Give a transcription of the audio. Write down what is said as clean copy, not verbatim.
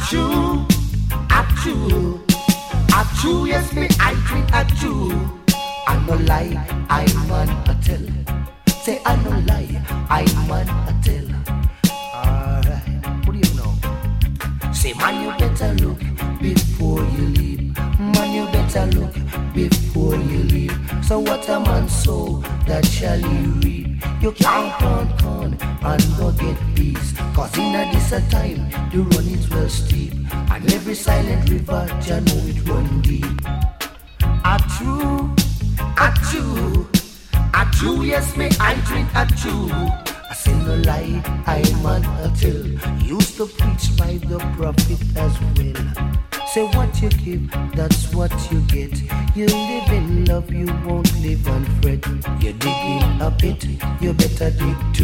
true, a true, yes me I drink a true. I no lie, I man a tell. Say I no lie, I man a tell. Alright, what do you know? Say man you better look before you leave. Man you better look before you leave. So what a man sow, that shall he reap. You can't count corn and go get peace. Cause in a this a time, the run is well steep. And every silent river, you know it run deep. A true, yes me I drink a true. I say no lie, I man a tell. Used to preach by the prophet as well. Say what you give, that's what you get. You live in love, you won't live and fret. You dig in a pit, you better dig too.